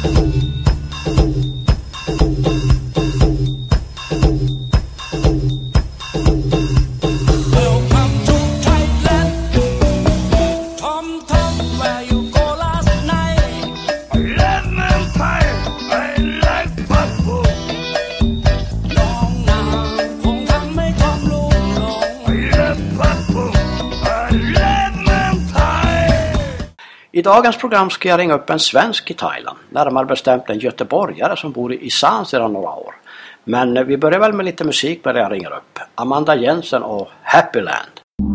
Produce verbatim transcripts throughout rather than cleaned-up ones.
I dagens program ska jag ringa upp en svensk i Thailand, närmare bestämt en göteborgare som bor i Isan sedan några år. Men vi börjar väl med lite musik när jag ringer upp. Amanda Jensen och Happy Land.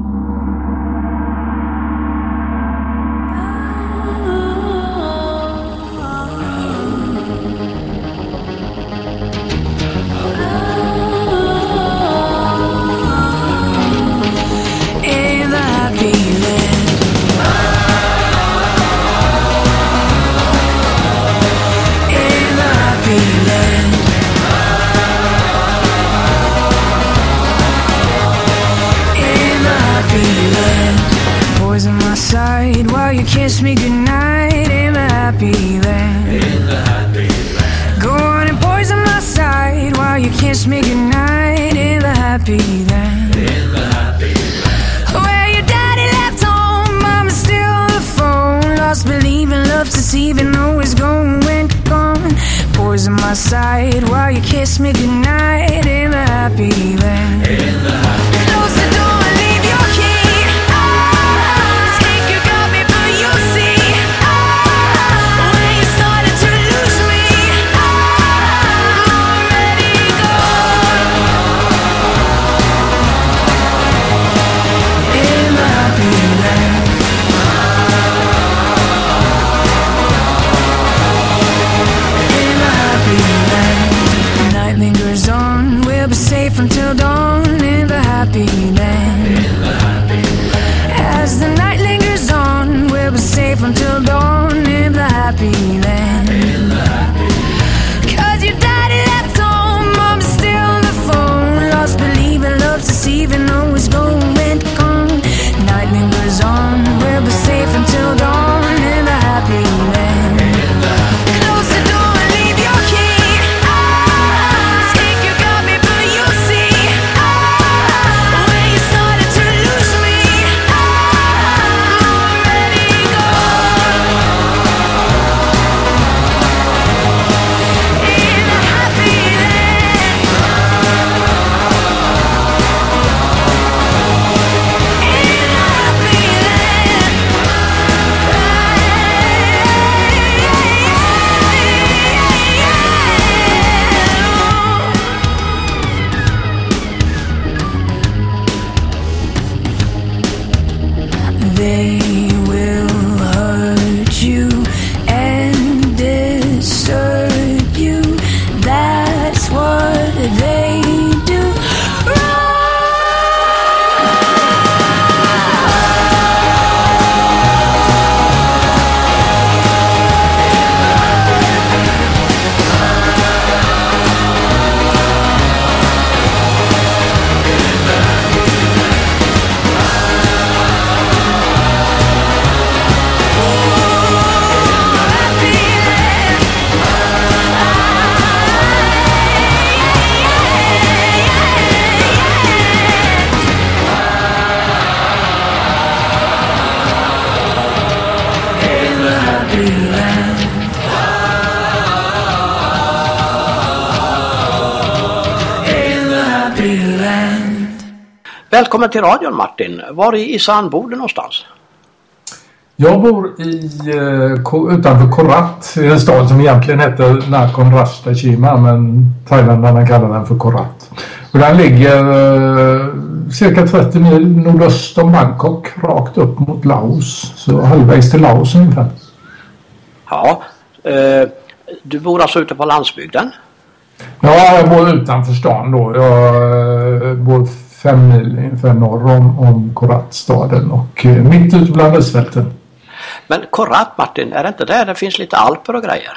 Kiss me goodnight in the happy land. In the happy land. Go on and poison my side while you kiss me goodnight in the happy land. In the happy land. Where your daddy left home, mama's still on the phone. Lost believing, love deceiving, always going gone. Poison my side while you kiss me goodnight in the happy land. In the happy land. Close the door and leave your key. Safe until dawn in the happy land. In the happy land. As the night lingers on, we'll be safe until dawn in the happy land. In the happy land. Cause your daddy left home, mom's still on the phone. Lost believing, love deceiving, always going gone. Night lingers on, we'll be safe until dawn in the happy land. In the happy land. Close the door and leave your key. Välkommen till radion, Martin. Var i Isan bor du någonstans? Jag bor i, uh, utanför Korat, i en stad som egentligen heter Nakhon Ratchasima, men thailändarna kallar den för Korat. Och den ligger uh, cirka trettio mil nordöst om Bangkok, rakt upp mot Laos. Så halvvägs till Laos ungefär. Ja, uh, du bor alltså ute på landsbygden? Ja, jag bor utanför stan då. Jag uh, bor fem mil ungefär norr om, om Korat-staden och uh, mitt ute bland risfälten. Men Korat, Martin, är det inte där det finns lite alper och grejer?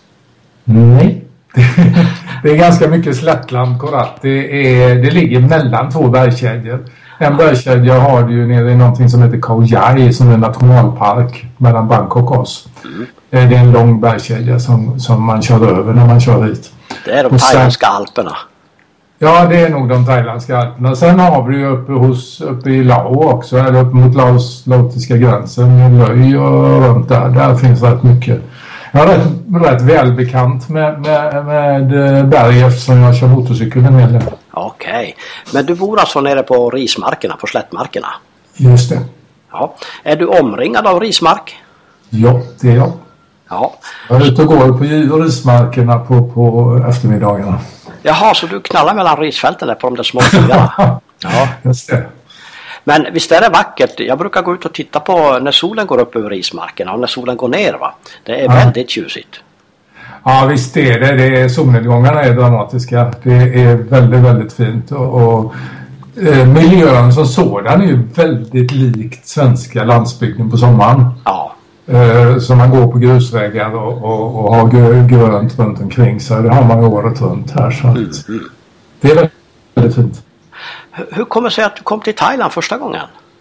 Nej. Det är ganska mycket slättland, Korat. Det, är, det ligger mellan två bergskedjor. En bergskedja har du ju nere i någonting som heter Khao Yai, som är en nationalpark mellan Bangkok och oss. Mm. Det är en lång bergskedja som, som man kör över när man kör hit. Det är de thailändska alperna. Ja, det är nog de thailändska alperna. Sen har vi ju uppe, hos, uppe i Lao också, eller upp mot Laos laotiska gränsen med Löj och runt där. Där finns rätt mycket. Jag är rätt, rätt välbekant med, med, med berg eftersom jag kör motorcykel en hel del. Okej, men du bor alltså nere på rismarkerna, på slättmarkerna? Just det. Ja. Är du omringad av rismark? Ja, det är jag. Ja. Jag är ute och går på rismarkerna på, på eftermiddagarna. Jaha, så du knallar mellan risfälten där på de där små stigarna? Ja, just det. Men visst är det vackert? Jag brukar gå ut och titta på när solen går upp över rismarkerna och när solen går ner, va? Det är ja. väldigt tjusigt. Ja, visst är det. det är, solnedgångarna är dramatiska. Det är väldigt, väldigt fint. Och, och eh, miljön som sådan är ju väldigt likt svenska landsbygden på sommaren. Ja. Eh, så man går på grusvägar och, och, och har grönt runt omkring sig. Det har man ju året runt här. Så att mm, mm. Det är väldigt, väldigt fint. Hur kommer det sig att du kom till Thailand första gången?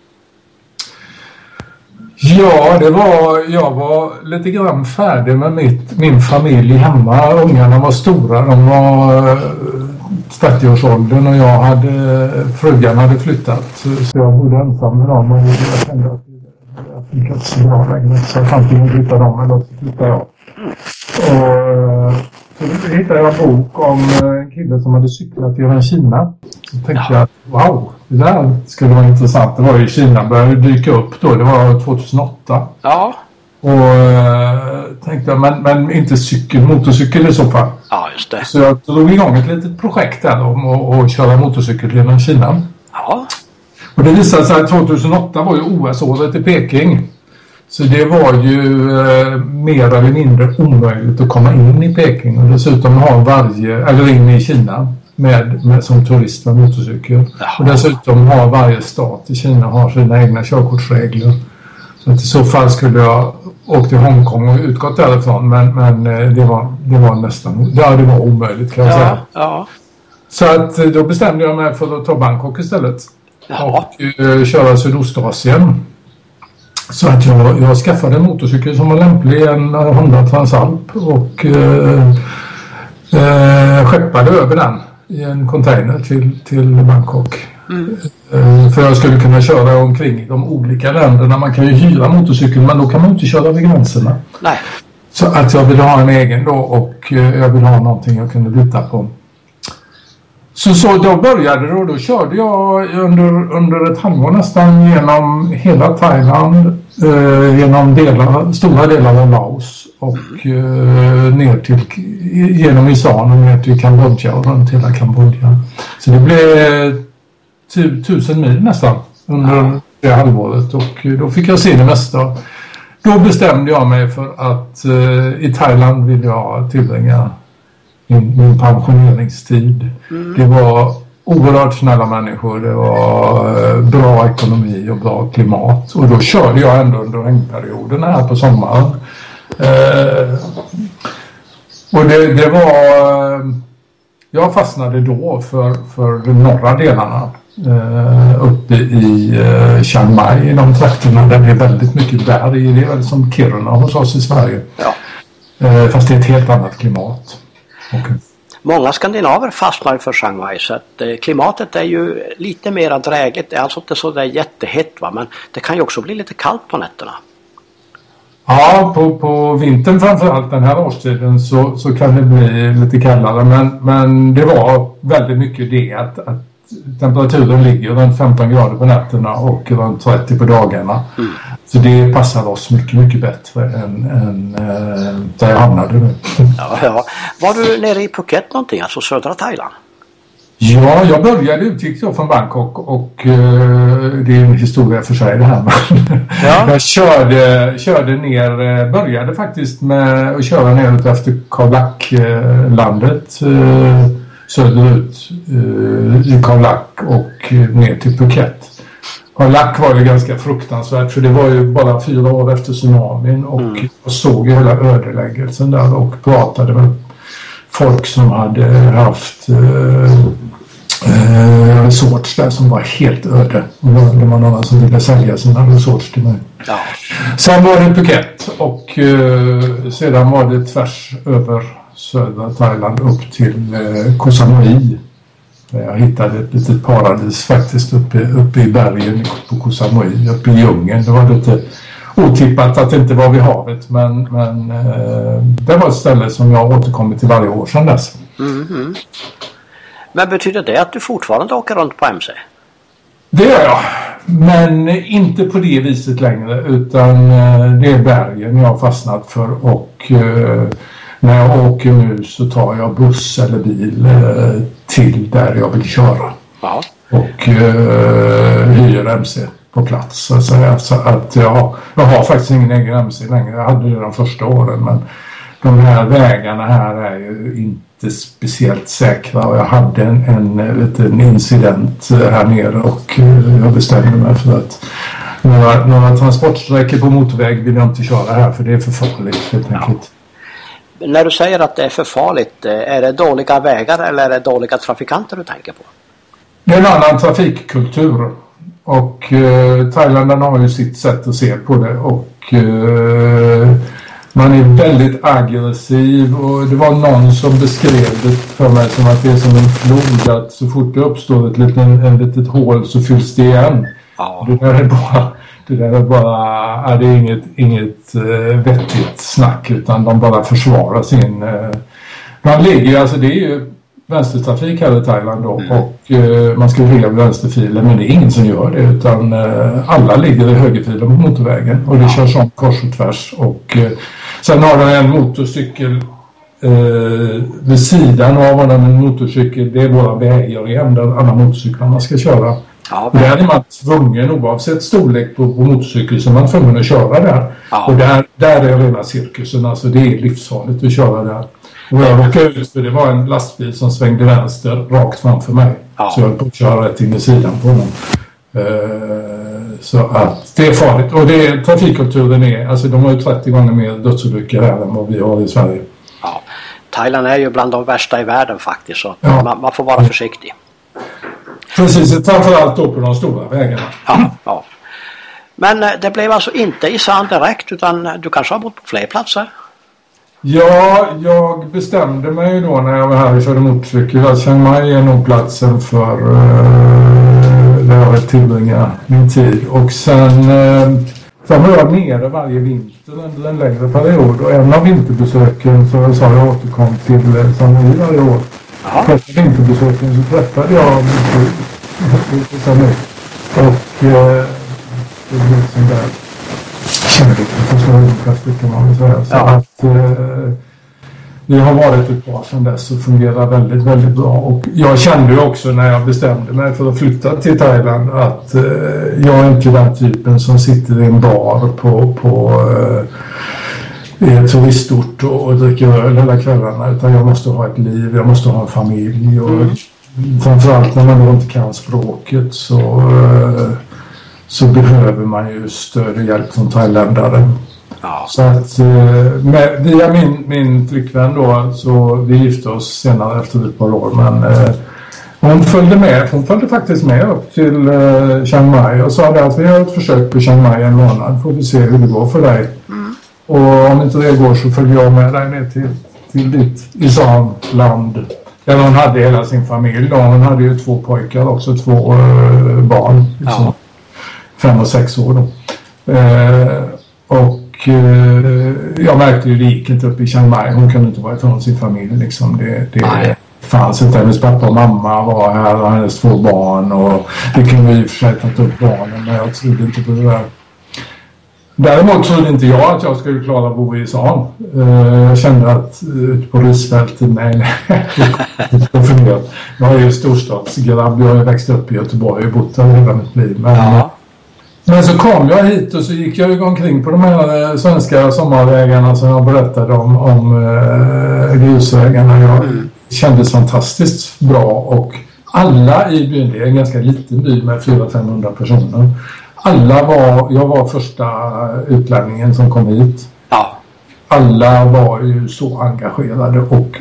Ja, det var, jag var lite grann färdig med mitt, min familj hemma. Ungarna var stora, de var trettio-årsåldern och jag hade, frugan hade flyttat. Så jag bodde ensam med dem och jag kände att jag fick inte så bra längre. Så antingen flyttade de eller så flyttade jag. Och så hittade jag en bok om en kille som hade cyklat genom Kina. Så tänkte ja. jag, wow, det där skulle vara intressant. Det var ju Kina började dyka upp då, det var tjugohundraåtta. Ja. Och äh, tänkte jag, men, men inte cykel, motorcykel i så fall. Ja, just det. Så jag drog igång ett litet projekt där om att, att köra motorcykel genom Kina. Ja. Och det visade sig att tjugohundraåtta var ju O S-året i Peking. Så det var ju eh, mer eller mindre omöjligt att komma in i Peking och dessutom ha varje, eller in i Kina med, med, som turist med motorcykel. Jaha. Och dessutom har varje stat i Kina har sina egna körkortsregler. Så att i så fall skulle jag åkt till Hongkong och utgått därifrån, men, men det, var, det var nästan, ja, det var omöjligt kan jag ja, säga. Ja. Så att då bestämde jag mig för att ta Bangkok istället. Jaha. Och uh, köra Sydostasien. Så att jag, jag skaffade en motorcykel som var lämplig, en Honda Transalp och eh, eh, skeppade över den i en container till, till Bangkok. Mm. Eh, för jag skulle kunna köra omkring i de olika länderna. Man kan ju hyra motorcykel men då kan man inte köra vid gränserna. Nej. Så att jag ville ha en egen då och eh, jag ville ha någonting jag kunde lita på. Så, så då började det och då körde jag under, under ett halvår nästan genom hela Thailand, eh, genom delar, stora delar av Laos och eh, ner till, genom Isan och ner till Kambodja och runt hela Kambodja. Så det blev tu, tusen mil nästan under det halvåret och då fick jag se det mesta. Då bestämde jag mig för att eh, i Thailand vill jag tillbringa Min, min pensioneringstid. Mm. Det var oerhört snälla människor. Det var eh, bra ekonomi och bra klimat. Och då körde jag ändå under regnperioden här på sommaren. Eh, och det, det var... Eh, jag fastnade då för, för de norra delarna. Eh, uppe i eh, Chiang Mai, i de trakterna där det är väldigt mycket berg. Det är väl som Kiruna hos oss i Sverige. Ja. Eh, fast det är ett helt annat klimat. Okay. Många skandinaver fastnar ju för Chiang Mai så att eh, klimatet är ju lite mer dräget. Det är alltså inte så där jättehett, va? Men det kan ju också bli lite kallt på nätterna. Ja, på, på vintern framförallt den här årstiden så, så kan det bli lite kallare. Men, men det var väldigt mycket det att, att temperaturen ligger runt femton grader på nätterna och runt trettio på dagarna. Mm. Så det passar oss mycket, mycket bättre än, än äh, där jag hamnade nu. Ja, ja. Var du nere i Phuket någonting, alltså södra Thailand? Ja, jag började utgick då från Bangkok och uh, det är en historia för sig det här. Ja. Jag körde, körde ner, började faktiskt med att köra ner efter Khao Lak-landet uh, söderut uh, i Khao Lak och ner till Phuket. Khao Lak var ju ganska fruktansvärt för det var ju bara fyra år efter tsunamin och mm. jag såg ju hela ödeläggelsen där och pratade med folk som hade haft eh, eh, resorts där som var helt öde. Och det var någon som ville sälja sina resorts till mig. Ja. Sen var det Phuket och eh, sedan var det tvärs över södra Thailand upp till eh, Koh Samui. Jag hittade ett litet paradis faktiskt uppe, uppe i bergen på Koh Samui, uppe i djungeln. Det var lite otippat att det inte var vid havet, men, men eh, det var ett ställe som jag återkommit till varje år sedan dess. Mm-hmm. Men betyder det att du fortfarande åker runt på M C? Det gör jag, men inte på det viset längre, utan eh, det är bergen jag har fastnat för och eh, när jag åker nu så tar jag buss eller bil eh, till där jag vill köra. Ja. Och eh, hyr M C på plats. Så att, säga. Så att jag, jag har faktiskt ingen egen M C längre. Jag hade det de första åren, men de här vägarna här är ju inte speciellt säkra. Och jag hade en, en liten incident här nere och eh, jag bestämde mig för att några, några transportsträckor på motorväg vill jag inte köra här för det är för farligt helt enkelt. Ja. När du säger att det är för farligt, är det dåliga vägar eller är det dåliga trafikanter du tänker på? Det är en annan trafikkultur och eh, Thailändarna har ju sitt sätt att se på det och eh, man är väldigt aggressiv och det var någon som beskrev det för mig som att det är som en flod, att så fort det uppstår ett litet, en litet hål så fylls det igen. Ja. Det där är bara... Det där är bara, är det inget, inget uh, vettigt snack utan de bara försvarar sin... Uh, man ligger ju, alltså det är ju vänstertrafik här i Thailand då mm. och uh, man ska välja vänsterfilen men det är ingen som gör det utan uh, alla ligger i högerfilen på motorvägen och det ja. körs om kors och tvärs och uh, sen har de en motorcykel uh, vid sidan av en motorcykel, det är våra vägar igen där alla motorcyklarna ska köra. Ja, men... Där är man tvungen, oavsett storlek på, på motorcykel, så är man tvungen att köra där. Ja. Och där, där är rena cirkusen, alltså det är livsfarligt att köra där. Och jag råkade ut för det var en lastbil som svängde vänster rakt framför mig. Ja. Så jag höll på att köra rätt in i sidan på honom. Uh, så att det är farligt. Och det är, trafikkulturen är, alltså de har ju trettio gånger mer dödsolyckor här än vad vi har i Sverige. Ja, Thailand är ju bland de värsta i världen faktiskt, så ja. man, man får vara försiktig. Precis, framförallt då på de stora vägarna. Ja, ja. Men det blev alltså inte i Sand direkt utan du kanske har bott på fler platser? Ja, jag bestämde mig då när jag var här och körde motorcykel att Chiang Mai är nog platsen för uh, där jag vill tillbringa min tid. Och sen uh, så var jag nere varje vinter under en längre period och en av vinterbesöken så sa jag återkom till uh, Chiang Mai varje år. Första vinterbesöken så träffade jag lite så nu och eh, det blev sån där kärlek på så olika kan man väl säga. Så ja. att eh, vi har varit ett par sedan dess och fungerar väldigt, väldigt bra. Och jag kände ju också när jag bestämde mig för att flytta till Thailand att eh, jag är inte den typen som sitter i en bar på, på eh, i ett turistort och, och dricker öl hela kvällarna, utan jag måste ha ett liv, jag måste ha en familj och mm. framförallt när man då inte kan språket så, så behöver man ju stöd och hjälp från thailändare. Ja. Så att med, via min, min flickvän då så vi gifte oss senare efter ett par år men eh, hon följde med, hon följde faktiskt med upp till eh, Chiang Mai och sa det att vi har ett försök på Chiang Mai en månad, får vi se hur det går för dig. Mm. Och om inte det går så följer jag med dig ner till, till ditt Isan-land. Där hon hade hela sin familj. Då. Hon hade ju två pojkar också, två uh, barn. Liksom, ja. Fem och sex år då. Uh, och uh, jag märkte ju det gick inte upp i Chiang Mai. Hon kunde inte vara ifrån sin familj. Liksom. Det, det fanns inte. Hennes pappa och mamma var här och hennes två barn. Och det kunde vi i och för sig ta upp barnen. Men jag trodde inte på det där. Däremot trodde inte jag att jag skulle klara att bo i Isan. Jag kände att ut på risfältet, nej, nej. Jag är ju storstadsgrabb, jag har växt upp i Göteborg och bott här hela mitt liv. Men, ja. men så kom jag hit och så gick jag omkring på de här svenska sommarvägarna som jag berättade om, om äh, grusvägarna. Jag mm. kändes fantastiskt bra och alla i byn, det är en ganska liten by med fyra till femhundra personer. Alla var, jag var första utlänningen som kom hit. Ja. Alla var ju så engagerade och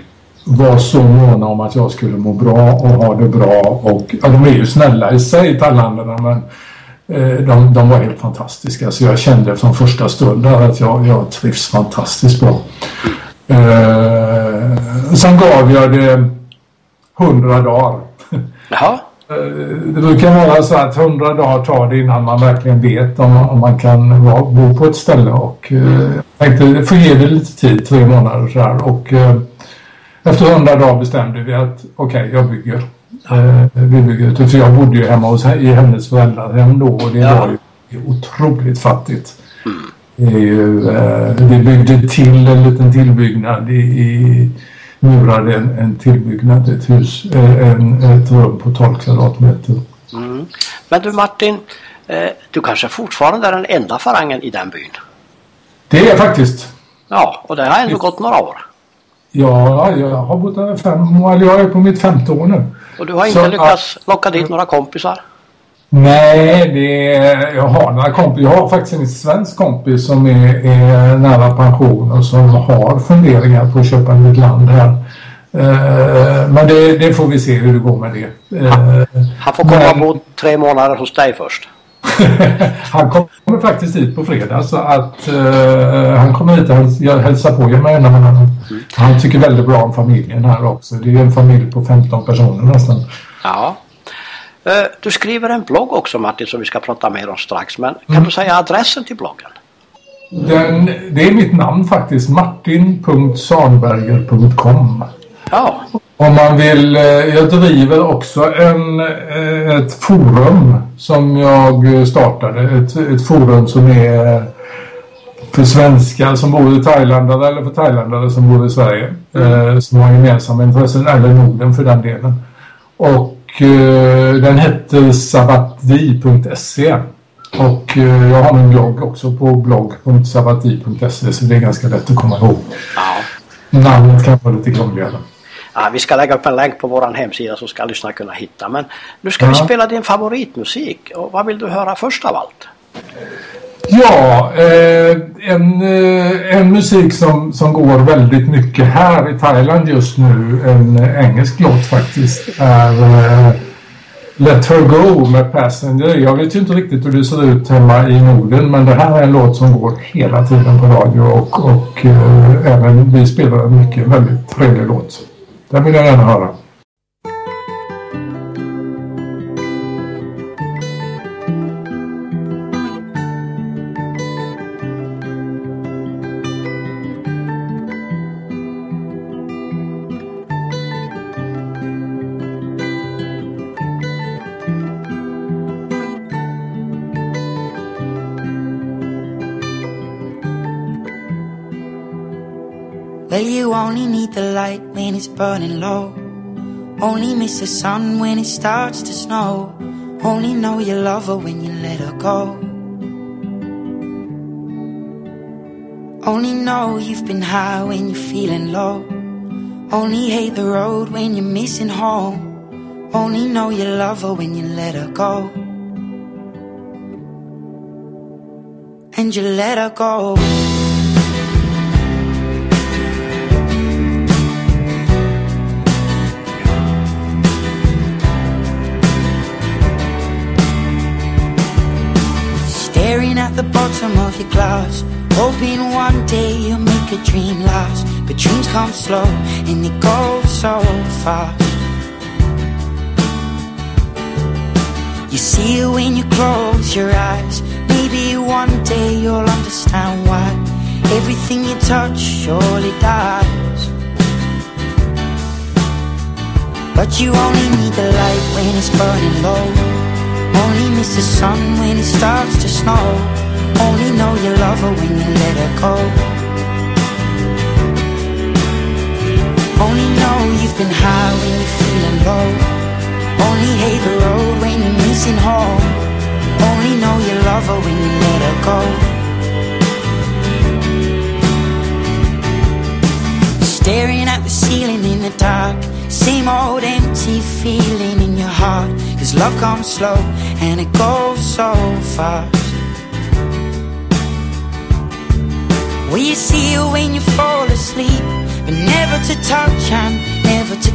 var så måna om att jag skulle må bra och ha det bra. Och ja, de är ju snälla i sig, thailändarna, men eh, de, de var helt fantastiska. Så jag kände från första stunden att jag, jag trivs fantastiskt bra. Eh, sen gav jag det hundra dagar. Jaha. Det brukar vara så att hundra dagar tar det innan man verkligen vet om, om man kan vara, bo på ett ställe. Och eh, jag tänkte, det får ge det lite tid, tre månader så här. Och eh, efter hundra dagar bestämde vi att okej, okay, jag bygger. Eh, vi bygger. För jag bodde ju hemma hos, i hennes föräldrahem då, och det ja. var ju otroligt fattigt. Mm. Det, är ju, eh, det byggde till en liten tillbyggnad i, i murade en, en tillbyggnad, ett hus, en, ett rum på tolv kvadratmeter. Mm. Men du Martin, eh, du kanske fortfarande är den enda farangen i den byn? Det är faktiskt. Ja, och det har ändå gått några år. Ja, jag har bott där fem år, jag är på mitt femte år nu. Och du har inte Så, lyckats ja. locka dit några kompisar? Nej, det är, jag har några kompisar. Jag har faktiskt en svensk kompis som är, är nära pension och som har funderingar på att köpa ett nytt land här. Eh, men det, det får vi se hur det går med det. Eh, han, han får komma men, och bo tre månader hos dig först. Han kommer faktiskt hit på fredag, så att eh, han kommer hit och häls- hälsar på mig en annan. Mm. Han tycker väldigt bra om familjen här också. Det är en familj på femton personer nästan. Ja. Du skriver en blogg också, Martin, som vi ska prata mer om strax. Men kan mm. du säga adressen till bloggen? Den, det är mitt namn faktiskt. martin punkt sanberger punkt com. Ja. Om man vill, jag driver också en, ett forum som jag startade. Ett, ett forum som är för svenskar som bor i Thailand eller för thailändare som bor i Sverige. Mm. Som har gemensamma intressen, eller Norden för den delen. Och den heter sabatdi punkt se och jag har en blogg också på blogg punkt sabatdi punkt se, så det är ganska lätt att komma ihåg. Ja. Namnet kan vara lite krångligare. Ja, vi ska lägga upp en länk på vår hemsida så ska lyssnarna kunna hitta. Men nu ska ja. vi spela din favoritmusik. Och vad vill du höra först av allt? Ja, eh, en, eh, en musik som, som går väldigt mycket här i Thailand just nu, en engelsk låt faktiskt, är eh, Let Her Go med Passenger. Jag vet ju inte riktigt hur det ser ut hemma i Norden, men det här är en låt som går hela tiden på radio och, och eh, även vi spelar en mycket väldigt trevlig låt. Den vill jag gärna höra. Well, you only need the light when it's burning low. Only miss the sun when it starts to snow. Only know you love her when you let her go. Only know you've been high when you're feeling low. Only hate the road when you're missing home. Only know you love her when you let her go. And you let her go. Staring at the bottom of your glass, hoping one day you'll make a dream last. But dreams come slow and they go so fast. You see it when you close your eyes. Maybe one day you'll understand why everything you touch surely dies. But you only need the light when it's burning low. Only miss the sun when it starts to snow. Only know you love her when you let her go. Only know you've been high when you're feeling low. Only hate the road when you're missing home. Only know you love her when you let her go. Staring at the ceiling in the dark, same old empty feeling in your heart. Cause love comes slow and it goes so fast. Will you see her when you fall asleep, but never to touch and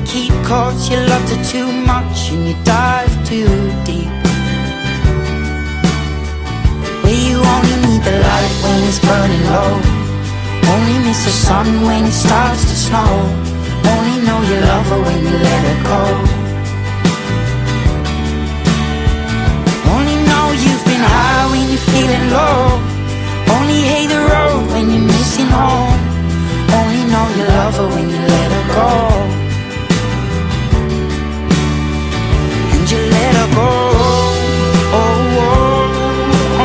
keep cause you loved her too much and you dive too deep. Where you only need the light when it's burning low, only miss the sun when it starts to snow, only know you love her when you let her go. Only know you've been high when you're feeling low, only hate the road when you're missing home, only know you love her when you let her go. And you let her go. Oh, oh, oh,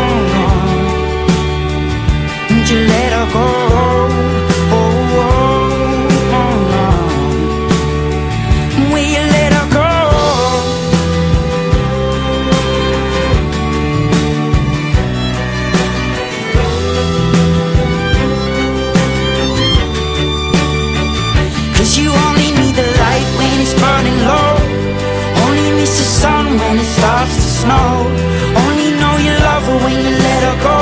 oh. And you let her go. Oh, oh, oh, oh. Will you let her go? You only need the light when it's burning low, only miss the sun when it starts to snow, only know you love her when you let her go.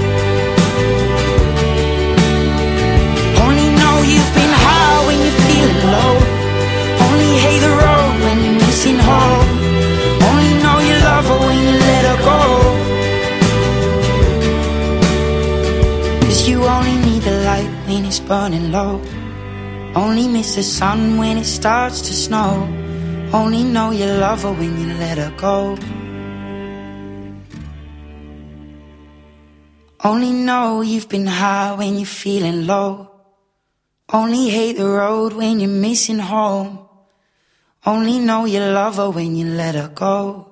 Only know you've been high when you're feeling low, only hate the road when you're missing home, only know you love her when you let her go. Cause you only need the light when it's burning low, only miss the sun when it starts to snow, only know you love her when you let her go. Only know you've been high when you're feeling low, only hate the road when you're missing home, only know you love her when you let her go.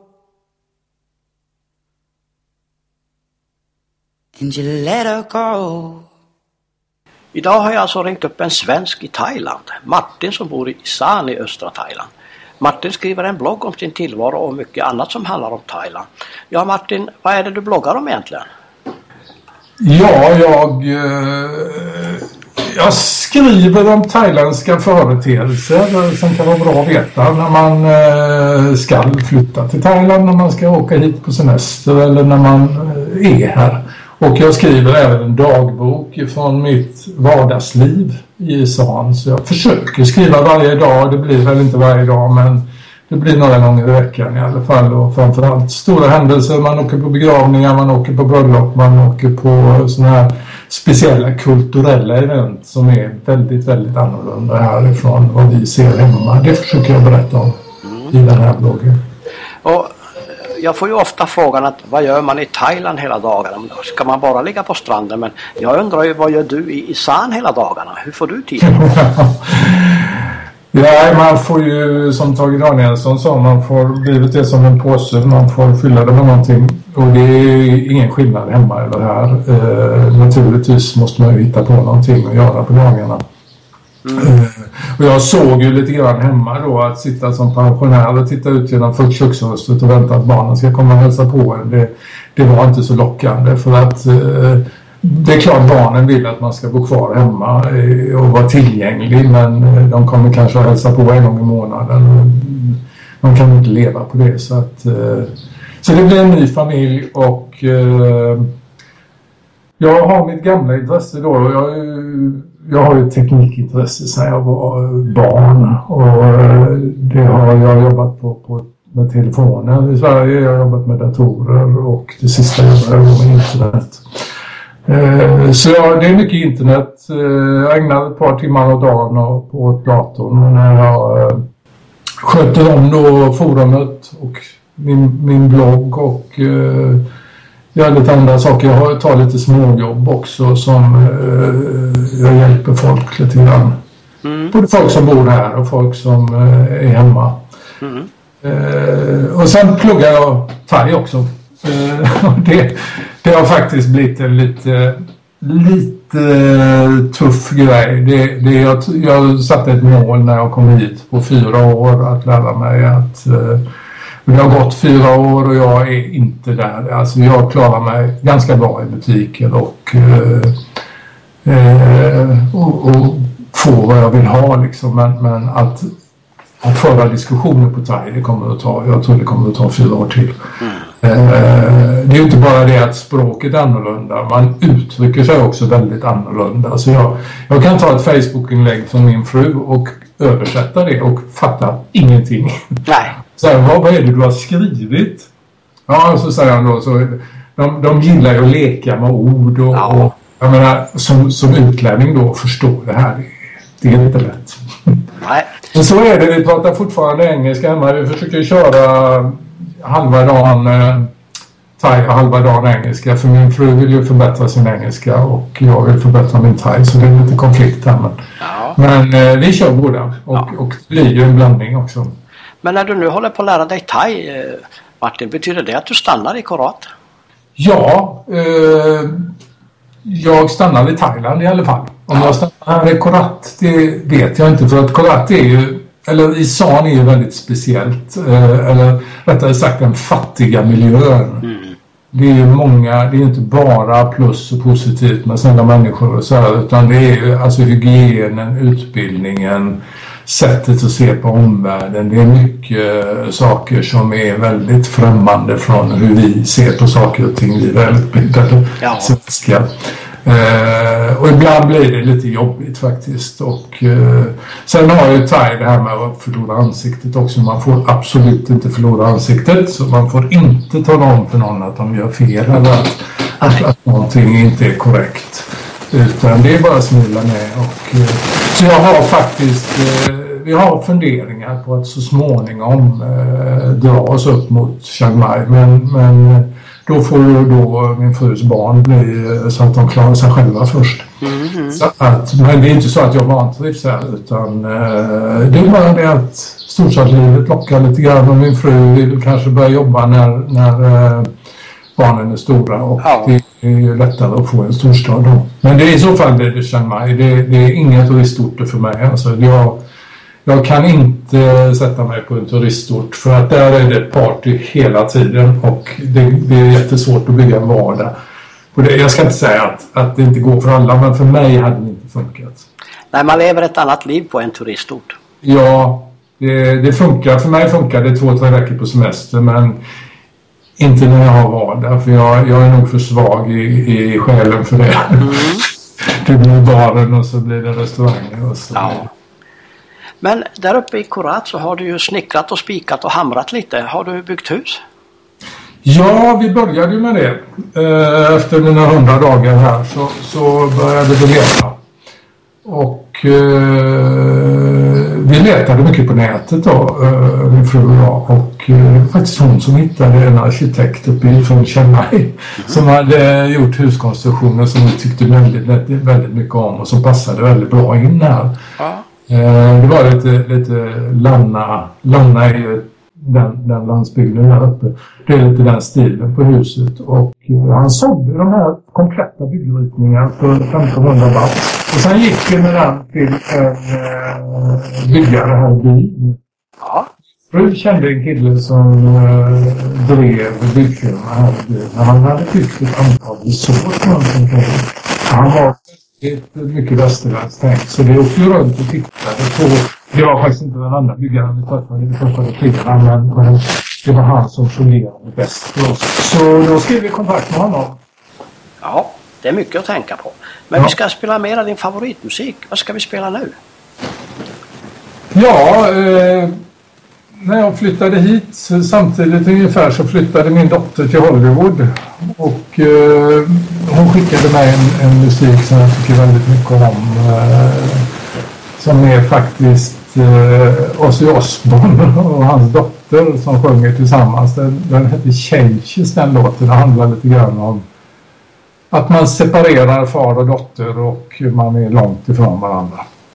And you let her go. Idag har jag alltså ringt upp en svensk i Thailand, Martin, som bor i Isan i östra Thailand. Martin skriver en blogg om sin tillvaro och mycket annat som handlar om Thailand. Ja, Martin, vad är det du bloggar om egentligen? Ja, jag, jag skriver om thailändska företeelser som kan vara bra att veta när man ska flytta till Thailand, när man ska åka hit på semester eller när man är här. Och jag skriver även en dagbok från mitt vardagsliv i Isan. Så jag försöker skriva varje dag. Det blir väl inte varje dag, men det blir några gånger i veckan i alla fall. Och framförallt stora händelser. Man åker på begravningar, man åker på bröllop, man åker på såna här speciella kulturella event som är väldigt, väldigt annorlunda härifrån vad vi ser hemma. Det försöker jag berätta om i den här bloggen. Och jag får ju ofta frågan att vad gör man i Thailand hela dagarna? Ska man bara ligga på stranden? Men jag undrar ju, vad gör du i Isan hela dagarna? Hur får du tid? Ja, man får ju, som Tage Danielsson sa, man får livet är som en påse, man får fylla det med någonting. Och det är ingen skillnad hemma eller här. Eh, naturligtvis måste man ju hitta på någonting att göra på dagarna. Mm. Uh, och jag såg ju lite grann hemma då att sitta som pensionär och titta ut genom köksfönstret och vänta att barnen ska komma och hälsa på en. Det, det var inte så lockande för att uh, det är klart barnen vill att man ska bo kvar hemma uh, och vara tillgänglig, men uh, de kommer kanske att hälsa på en gång i månaden. Man kan inte leva på det, så att uh, så det blir en ny familj och uh, jag har mitt gamla intresse då. Jag Jag har ju teknikintresse sedan jag var barn och det har jag jobbat på, på med telefoner i Sverige. Jag har jobbat med datorer och det sista jag var med internet. Eh, så ja, det är mycket internet. Eh, jag ägnar ett par timmar om dagen på datorn när jag eh, sköter om då forumet och min, min blogg och eh, gör lite andra saker. Jag har tar lite småjobb också som eh, jag hjälper folk lite grann. Mm. Både folk som bor här och folk som eh, är hemma. Mm. Eh, och sen pluggar jag thai också. Eh, det, det har faktiskt blivit en lite, lite tuff grej. Det, det, jag, jag satte ett mål när jag kom hit på fyra år att lära mig att eh, det har gått fyra år och jag är inte där. Alltså jag klarar mig ganska bra i butiker och, eh, och, och få vad jag vill ha liksom. Men, men att, att föra diskussioner på thai, det kommer att ta, jag tror det kommer att ta fyra år till. Mm. Det är ju inte bara det att språket är annorlunda, man uttrycker sig också väldigt annorlunda. Så jag, jag kan ta ett Facebook-inlägg från min fru och översätta det och fatta ingenting. Nej. Så här, vad, vad är det du har skrivit? Ja, så säger han då, så de, de gillar ju att leka med ord och, ja. och jag menar, som, som utlänning då förstår det här, det är inte lätt. Nej. Men så är det, vi pratar fortfarande engelska hemma, vi försöker köra halva dagen eh, thai och halva dagen engelska, för min fru vill ju förbättra sin engelska och jag vill förbättra min thai, så det är lite konflikt här, men, ja. men eh, vi kör båda och, ja. och det blir ju en blandning också. Men när du nu håller på att lära dig thai, eh, Martin, betyder det att du stannar i Korat? Ja, eh, jag stannar i Thailand i alla fall. Om ja. jag stannar här i Korat, det vet jag inte, för att Korat är ju, eller Isan är ju väldigt speciellt, eh, eller rättare sagt den fattiga miljön. Mm. Det är ju många, det är inte bara plus och positivt med snälla människor och så här, utan det är ju alltså hygienen, utbildningen, sättet att se på omvärlden. Det är mycket saker som är väldigt främmande från hur vi ser på saker och ting. Vi är väldigt bildade svenska. Eh, och ibland blir det lite jobbigt faktiskt. Och eh, sen har ju thai det här med att förlora ansiktet också. Man får absolut inte förlora ansiktet. Så man får inte tala om för någon att de gör fel eller att, att, att någonting inte är korrekt. Utan det är bara att smila med. Och, eh, så jag har faktiskt, eh, vi har funderingar på att så småningom eh, dra oss upp mot Chiang Mai. Men, men då får ju då min frus barn bli så att de klarar sig själva först. Mm-hmm. Så att, men det är inte så att jag vantrivs här, utan eh, det är bara det att storstadslivet lockar lite grann och min fru vill kanske börja jobba när, när eh, barnen är stora och ja. det är ju lättare att få en storstad då. Men det är i så fall det är Chiang Mai. Det, det är inga turistorter för mig. Alltså, jag, jag kan inte sätta mig på en turistort för att där är det party hela tiden och det, det är jättesvårt att bygga en vardag. Och det, jag ska inte säga att, att det inte går för alla, men för mig hade det inte funkat. Nej, man lever ett annat liv på en turistort. Ja, det, det funkar. För mig funkar det två, tre veckor på semester, men inte när jag har vardag, för jag, jag är nog för svag i, i själen för det. Mm. Det blir baren och så blir det restauranger och så. Ja. Men där uppe i Korat så har du ju snickrat och spikat och hamrat lite. Har du byggt hus? Ja, vi började ju med det. Efter mina hundra dagar här så, så började vi leta. Och eh, vi letade mycket på nätet då, eh, min fru och jag. Och eh, det var faktiskt hon som hittade en arkitekt uppe från Chiang Mai. Mm. Som hade gjort huskonstruktioner som vi tyckte väldigt, väldigt mycket om och som passade väldigt bra in här. Ja. Eh, det var lite, lite Lanna, Lanna är ju den, den landsbygden här uppe. Det är lite den stilen på huset. Och eh, han sålde de här kompletta byggritningar för femtonhundra baht. Och sen gick vi med den till en eh, byggare här i byn. Ja. Fru kände en kille som eh, drev byggfirma här i byn. Han hade byggt ett antal resort runt omkring. Han var ett mycket västerländskt tänkt. Så vi åkte runt och tittade på. Det var faktiskt inte den andra byggaren vi träffade i det första repliken, men, men det var han som fungerade bäst för oss. Så då skrev vi kontakt med honom. Ja, det är mycket att tänka på. Men ja. Vi ska spela mer av din favoritmusik. Vad ska vi spela nu? Ja, eh, när jag flyttade hit samtidigt ungefär så flyttade min dotter till Hollywood. Och eh, hon skickade mig en, en musik som jag tycker väldigt mycket om. Eh, som är faktiskt eh, Ozzy Osbourne och hans dotter som sjunger tillsammans. Den, den heter Changes, den låten. Det handlar lite grann om att man separerar far och dotter och man är långt ifrån varandra.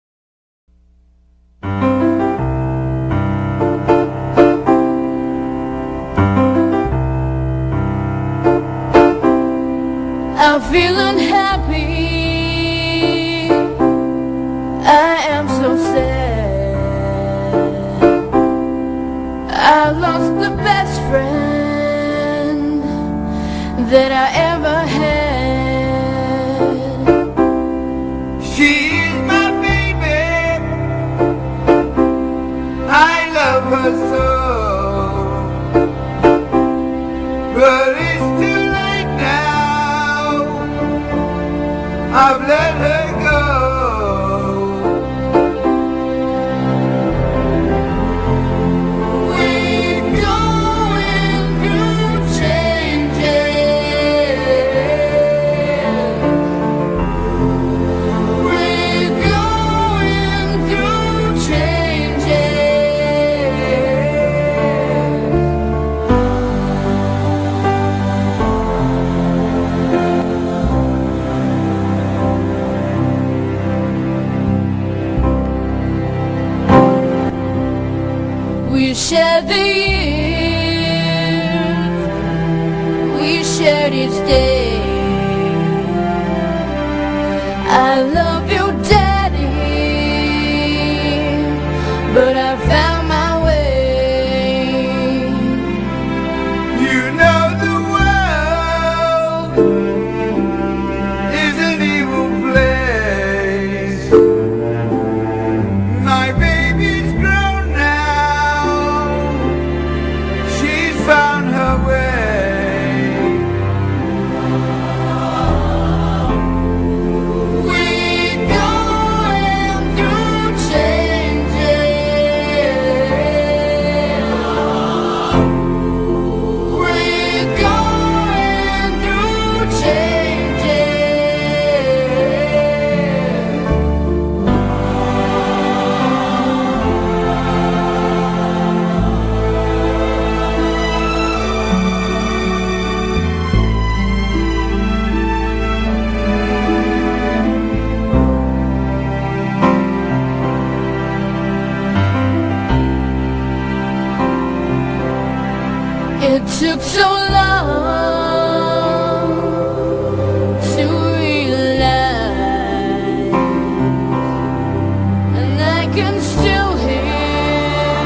I'm feeling happy. I am so sad. I lost the best friend that I ever had. She is my baby. I love her so. shared the years, we shared each day. I love you, Daddy, but I found my way. You know the world is an evil place. My baby's grown now, she's found her way. It took so long to realize, and I can still hear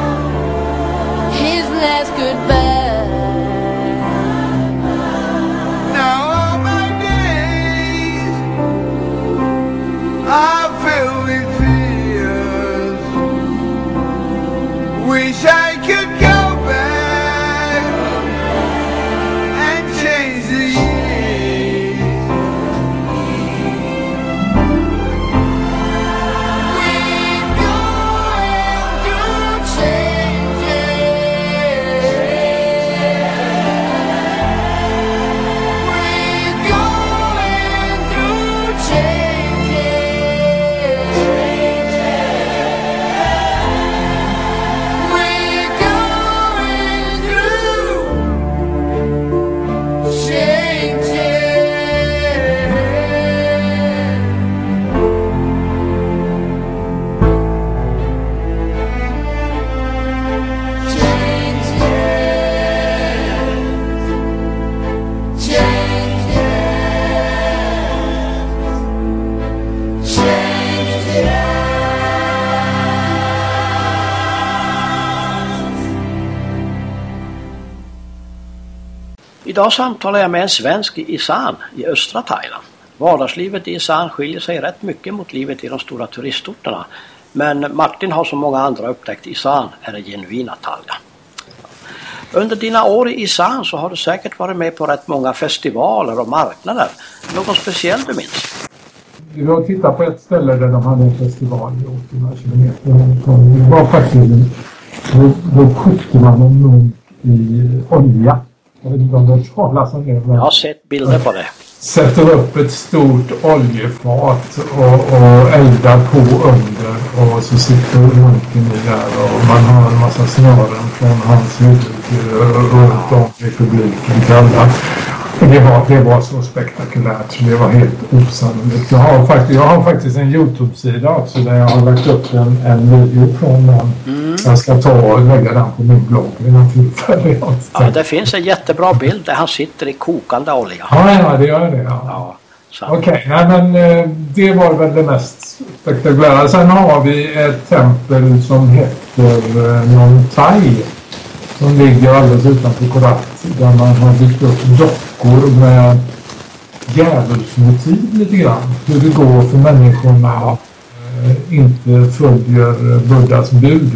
his last goodbye. Now all my days are filled with fears. Wish I could go back and change the years. We're going through changes. We're going through changes. We're going through Idag samtalar jag med en svensk i Isan i östra Thailand. Vardagslivet i Isan skiljer sig rätt mycket mot livet i de stora turistorterna. Men Martin har som många andra upptäckt Isan är det genuina Thailand. Under dina år i Isan så har du säkert varit med på rätt många festivaler och marknader. Någon speciell du minns? Vi har tittat på ett ställe där de hade en festival i åttio kilometer härifrån. Det var faktiskt, då, då skjuter man en munk i olja. Jag vet inte om det talas om det. Jag har sett bilder på det. Sätter upp ett stort oljefat och, och eldar på under, och så sitter munken i där och man har en massa snören från hans huvud runt om i publiken kallar. Och det var, det var så spektakulärt, det var helt osannolikt. Jag har faktiskt, jag har faktiskt en YouTube-sida också där jag har lagt upp en, en video från den. Mm. Jag ska ta och lägga den på min blogg. Ja, det finns en jättebra bild där han sitter i kokande olja. Ja, ja, det gör det. Ja. Ja, okej, okay, men det var väl det mest spektakulära. Sen har vi ett tempel som heter Nong Thai, som ligger alldeles utanför Korat, där man har byggt upp dockor med djävulsmotiv lite grann. Hur det går för människorna äh, inte följer Buddhas bud.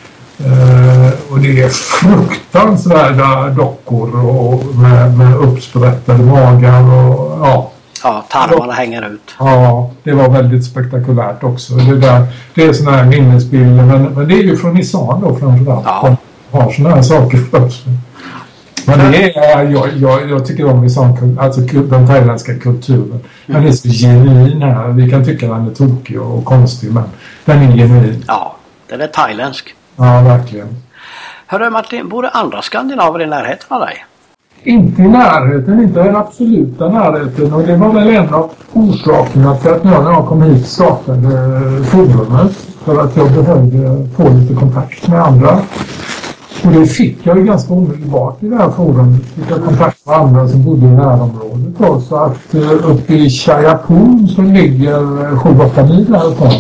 Äh, och det är fruktansvärda dockor och med, med uppsprättade magar och ja. Ja, tarmarna hänger ut. Ja, det var väldigt spektakulärt också. Det, där, det är sådana här minnesbilder, men, men det är ju från Isan då framförallt. Ja. Har sådana här saker för sig. Men det är, jag, jag, jag tycker om Isan, alltså den thailändska kulturen. Den är så genuin här. Vi kan tycka att den är tokig och konstig, men den är genuin. Ja, den är thailändsk. Ja, verkligen. Hörru Martin, bor det andra skandinaver i närheten av dig? Inte i närheten, inte i den absoluta närheten. Och det var väl en av orsakerna till att när jag kom hit startade forumet. För att jag behövde få lite kontakt med andra. Och det fick jag ju ganska omedelbart i det här forumet. Fick jag kontakt med andra som bodde i närområdet då. Så att uh, uppe i Chayapur som ligger sju åtta mil härifrån.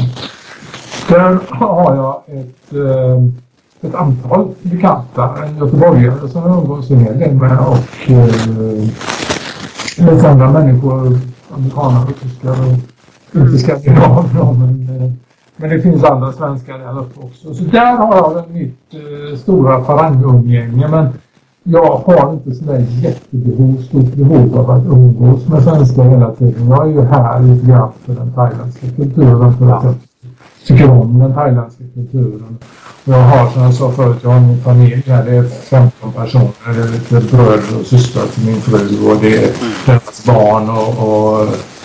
Där har jag ett, uh, ett antal bekanta. En göteborgare som jag umgås en hel del med. Och uh, lite andra människor, amerikaner och tyskar och inte skandinaver. Men, uh, men det finns andra svenskar där uppe också. Så där har jag mitt uh, stora farangumgänge. Men jag har inte sådär jättebehov, stort behov av att umgås med svenskar hela tiden. Jag är ju här lite grann för den thailändska kulturen. För att jag tycker om den thailändska kulturen. Och jag har, som jag sa förut, jag har min familj här. Det är femton personer. Det är lite bröder och systrar till min fru. Och det är deras barn och... och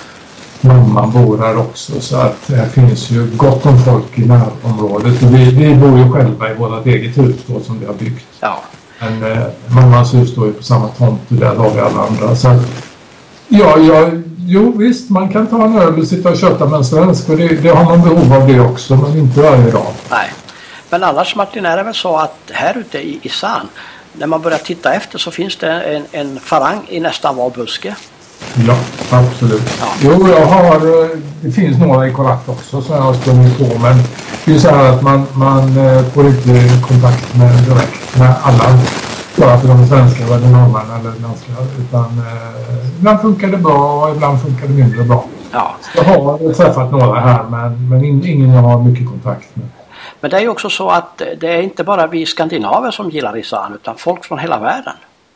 mamman bor här också, så att det finns ju gott om folk i närområdet. Och vi, vi bor ju själva i vårt eget hus då, som vi har byggt. Ja. Men eh, mammans hus står ju på samma tomt och där har vi alla andra. Så att, ja, ja, jo visst, man kan ta en öl och sitta och köta med en svensk och det, det har man behov av det också, men inte varje dag. Nej, men annars Martin är det väl så att här ute i Isan, när man börjar titta efter så finns det en, en farang i nästan var buske. Ja, absolut. Ja. Jo, jag har, det finns några i Korat också som jag har sprungit på, men det är så här att man, man får inte kontakt med direkt med alla, bara för de är svenska eller norrmän eller danska, utan eh, ibland funkar det bra och ibland funkar det mindre bra. Ja. Jag har träffat några här, men, men ingen jag har mycket kontakt med. Men det är ju också så att det är inte bara vi skandinaver som gillar Isan, utan folk från hela världen.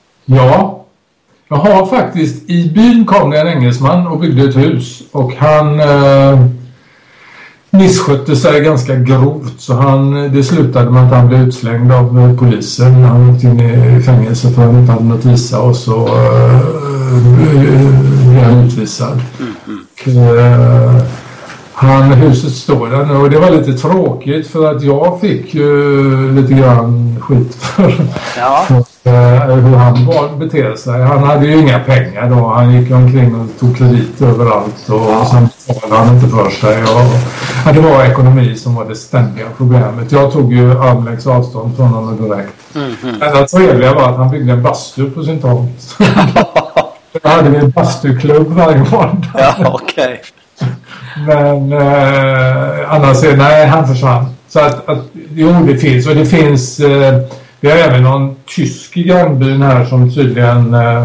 Ja. Jag har faktiskt, i byn kom en engelsman och byggde ett hus och han eh, misskötte sig ganska grovt, så han, det slutade med att han blev utslängd av polisen. Han gick in i fängelse för att han inte hade något visa och så eh, blev han utvisad. Mm-hmm. Och, eh, han, huset står där nu och det var lite tråkigt för att jag fick ju lite grann skit för, ja. för uh, hur han var, beter sig. Han hade ju inga pengar då. Han gick omkring och tog kredit överallt och ja. sen betalade han inte för sig. Och, ja, det var ekonomi som var det ständiga problemet. Jag tog ju alldeles avstånd från honom direkt. Mm-hmm. Det trevliga var att han byggde en bastu på sin tomt. Jag hade en bastuklubb varje måndag. Ja, okej. Okay. Men eh, annars är nej, han försvann. Så att, att jo, det finns. Och det finns eh, vi har även någon tysk i grannbyn här som tydligen eh,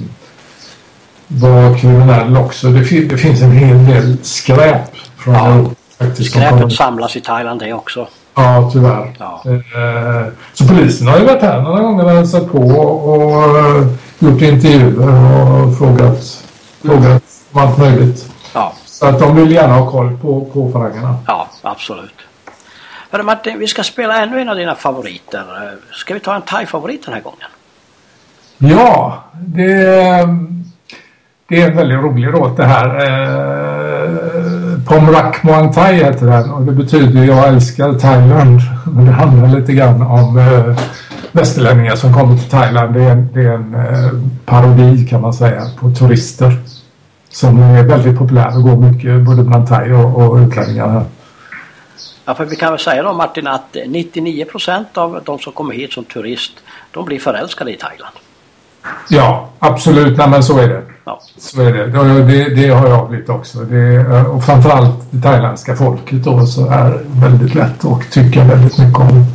var kriminell också. Det, fin- det finns en hel del skräp från ja, Europa, faktiskt. Skräpet samlas i Thailand det också. Ja, tyvärr. Ja. Eh, så polisen har ju varit här några gånger och hälsat på och, och uh, gjort intervjuer och frågat, mm. frågat om allt möjligt. Ja. Så att de vill gärna ha koll på, på farangerna. Ja, absolut. Hörru Martin, vi ska spela ännu en av dina favoriter. Ska vi ta en thai-favorit den här gången? Ja, det, det är en väldigt rolig låt det här. Eh, Pomrak Muang Thai heter den och det betyder jag älskar Thailand. Men det handlar lite grann om eh, västerlänningar som kommer till Thailand. Det är en, det är en eh, parodi kan man säga på turister. Som är väldigt populär och går mycket både bland thai och, och utlänningar här. Ja, för vi kan väl säga då Martin att nittionio procent av de som kommer hit som turist, de blir förälskade i Thailand. Ja, absolut. Nej, men så är det. Ja. Så är det. Det, det har jag blivit också. Det, och framförallt det thailändska folket då så är väldigt lätt och tycker väldigt mycket om.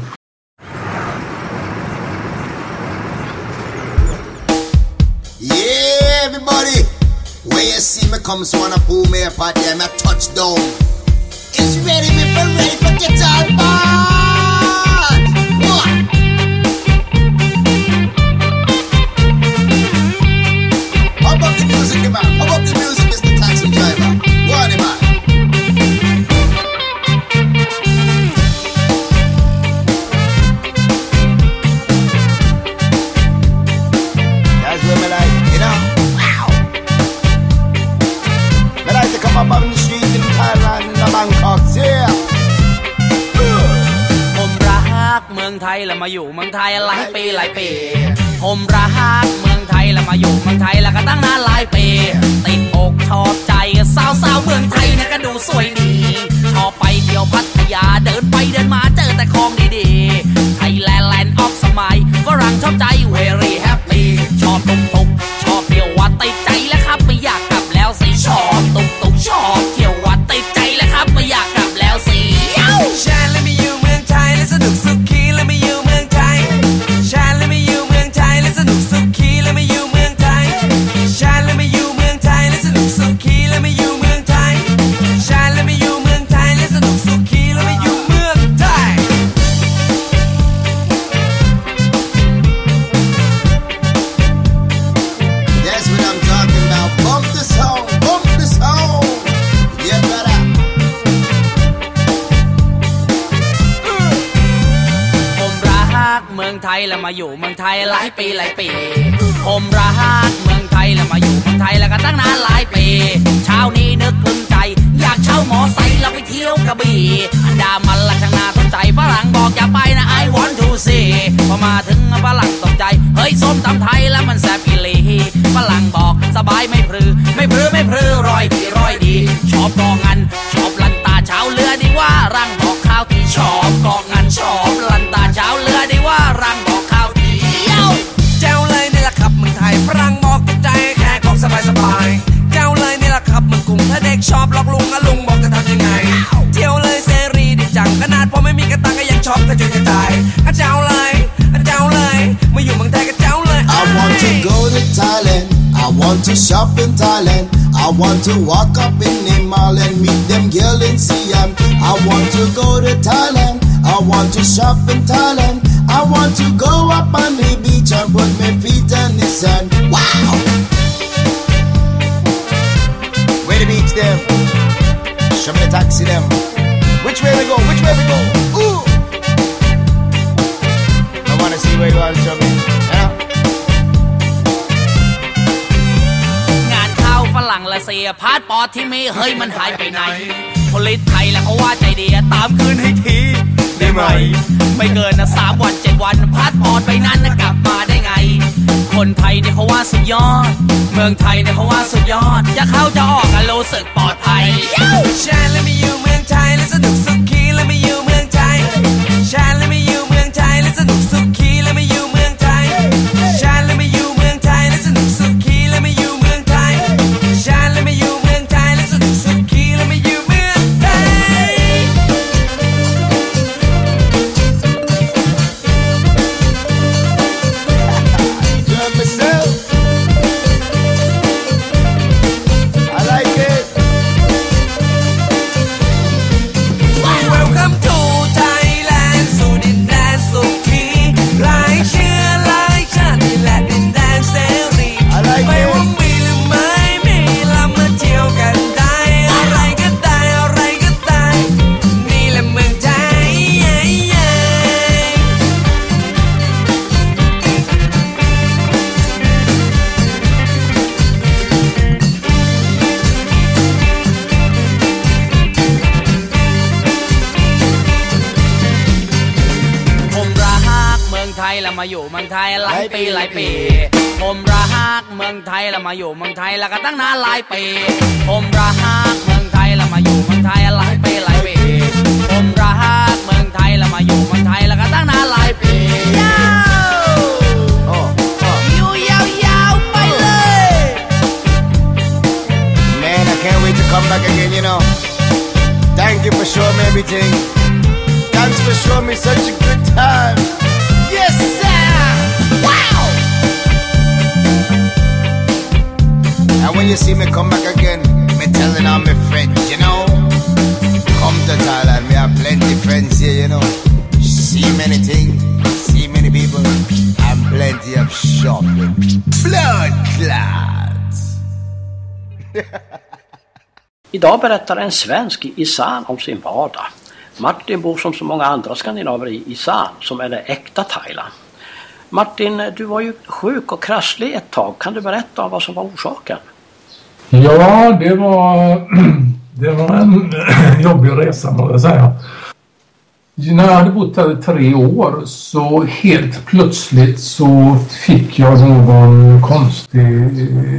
Yeah, everybody! When you see me come, so wanna pull me apart, yeah, my touchdown. It's ready, me for ready for guitar band. What? How about the music, man? How about the music, Mister Taxi Driver? Go on, man. That's what me like, you know? Wow! Me like to come up on the street in Thailand, in Bangkok, yeah! ผมรักเมืองไทยแล้วมาอยู่เมืองไทยหลายปีหลายปีผมรักเมืองไทยแล้วมาอยู่เมืองไทยแล้วก็ตั้งนานหลายปีติดอกชอบใจสาวๆเมืองไทยเนี่ยก็ดูสวยดีชอบไปเที่ยวพัทยาเดินไปเดินมาเจอแต่ของดีๆไทยแลนด์แลนด์ออฟสมัยมืองไทยแล้วมาอยู่เมืองไทยหลายปีหลายปีผมรักเมืองไทยแล้วมาอยู่เมืองไทยแล้วก็ตั้งนานหลายปีเช้านี้นึกถึงใจอยากเช่าหมอไซค์แล้วไปเที่ยวกระบี่อันดามันละช่างน่าสนใจฝรั่งบอกอย่าไปนะ I want to see พอมาถึงฝรั่งตกใจเฮ้ยส้มตำไทยแล้วมันแซ่บอีหลีฝรั่งบอกสบายไม่พรือไม่พรือไม่พรือร้อยดีร้อยดีชอบกองงันชอบลันตาเช้าเรือดีว่ารังบอกข้าวที่ชอบกองงันชอบลันตาเช้าเรือดีว่ารังบอกข้าวที่เย้าเจ้าเลยนี่แหละครับเมืองไทยฝรั่งบอกตกใจแค่ของสบายสบายเจ้าเลยนี่แหละครับเมืองกรุงถ้าเด็กชอบลอกลุงอะลุงบอกจะทำยังไงเที่ยวเลยเสรีดีจังขนาดพอไม่มีกระตังก็ยังชอบกระจุยกระจายอะเจ้าเลยอะเจ้าเลยมาอยู่เมืองไทยก็เจ้าเลย I want to go to Thailand I want to shop in Thailand I want to walk up in the mall and meet them girl in Siam I want to go to Thailand I want to shop in Thailand I want to go up on the beach and put my feet in the sand Wow Where the beach them Show me the taxi them Which way we go which way we go Ooh I want to see where you are show me yeah ฝรั่งละเสียพาสปอร์ตที่มีเฮ้ยมันหายไปไหนผลิตไทยแล้วเขาว่าใจดีตามคืนให้ทีได้ไหมไม่เกินนะสามวันเจ็ดวันพาสปอร์ตไปนั้นนะกลับมาได้ไงคนไทยเนี่ยเขาว่าสุดยอดเมืองไทยเนี่ยเขาว่าสุดยอดจะเข้าจะออกกันรู้สึกปลอดภัยใช่แล้วไม่อยู่เมืองไทยแล้วสนุกสุขีแล้วไม่อยู่เมืองไทยใช่แล้วไม่อยู่เมืองไทยแล้วสนุกสุขีแล้วไม่อยู่เมืองไทยใช่แล้วไม่อยู่เมืองไทยแล้วสนุกสุขีแล้วไม่อยู่เมืองไทยชาแล้วไม่อยู่เมืองไทยแล้วสนุกสุขีแล้วไม่อยู่เมืองไทย Enjoy myself I like it Welcome to Thailand สู่ดินแดนสุขีหลายเชื้อหลายชาตินี่แหละดินแดนเสรีไม่ว่ามีหรือไม่มีเรามาเที่ยวกันได้อะไรก็ได้อะไรก็ได้นี่แหละเมืองไทยผมรักเมืองไทยแล้วมาอยู่เมืองไทยหลายปีหลายปีผมรักเมืองไทยแล้วมาอยู่เมืองไทยแล้วก็ตั้งนานหลายปีผมรักเมืองไทยแล้วมาอยู่เมืองไทยหลายปีหลายปีผมรักเมืองไทยแล้วมาอยู่เมืองไทยแล้วก็ตั้งนานหลายปียาวอยู่ยาวๆไปเลย Man I can't wait to come back again you know Thank you for showing me everything Thanks for showing me such a good time Yes sir Wow And when you see me come back again me telling all my friends you know Come to Thailand we have plenty friends here you know See many things See many people And plenty of shopping Blood clots Idag berättar en svensk i Isan om sin vardag. Martin bor som så många andra skandinaver i Isan som är det äkta Thailand. Martin, du var ju sjuk och krasslig ett tag. Kan du berätta om vad som var orsaken? Ja, det var, det var en jobbig resa må jag säga. När jag hade bott här i tre år så helt plötsligt så fick jag någon konstig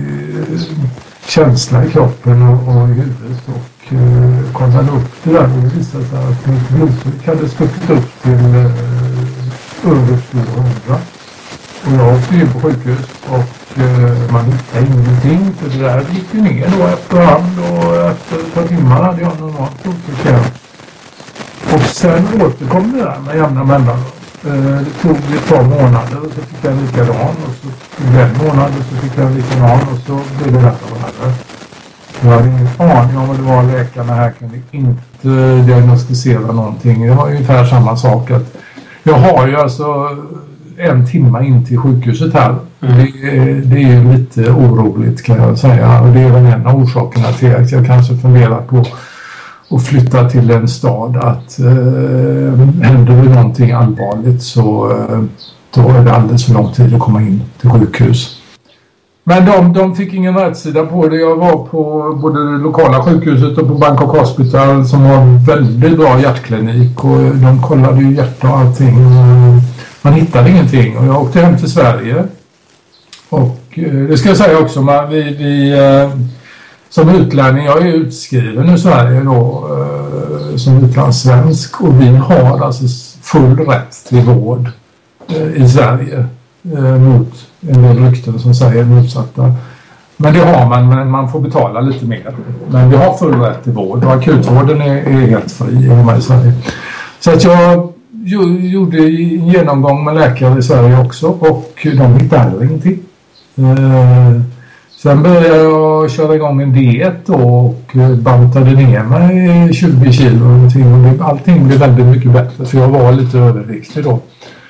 känsla i kroppen och, och i huvudet och uh, kollade upp det där och det visade sig att mitt blodtryck hade stuckit upp till uh, över tvåhundra. Och jag åkte in på sjukhus och uh, man hittade ingenting för det där gick ju ner då efterhand och efter ett par timmar hade jag normalt blodtryck igen. Och sen återkom det där med jämna mellanrum. Det tog ett par månader och så fick jag en likadan och så tog det en månad och så fick jag en likadan och så blev det värre och värre. Jag hade ingen aning om vad det var. Läkarna här kunde inte diagnostisera någonting. Det var ungefär samma sak. Att jag har ju alltså en timme in till sjukhuset här. Mm. Det, det är ju lite oroligt kan jag säga. Och det är väl en av orsakerna till att jag kanske funderar på och flytta till en stad att eh, händer det någonting allvarligt så, eh, då är det alldeles för lång tid att komma in till sjukhus. Men de, de fick ingen rättsida på det. Jag var på både det lokala sjukhuset och på Bangkok Hospital som har väldigt bra hjärtklinik och de kollade ju hjärta och allting. Man hittade ingenting och jag åkte hem till Sverige. Och det ska jag säga också, man, vi, vi, som utlänning, jag är utskriven i Sverige då, som utlandssvensk och vi har alltså full rätt till vård i Sverige mot en del rykten som säger motsatta. Men det har man, men man får betala lite mer. Men vi har full rätt till vård och akutvården är, är helt fri hemma i Sverige. Så att jag gjorde en genomgång med läkare i Sverige också och de hittade ingenting. Eh, sen började jag köra igång en diet då och bantade ner mig tjugo kilo och allting blev väldigt mycket bättre för jag var lite överviktig då.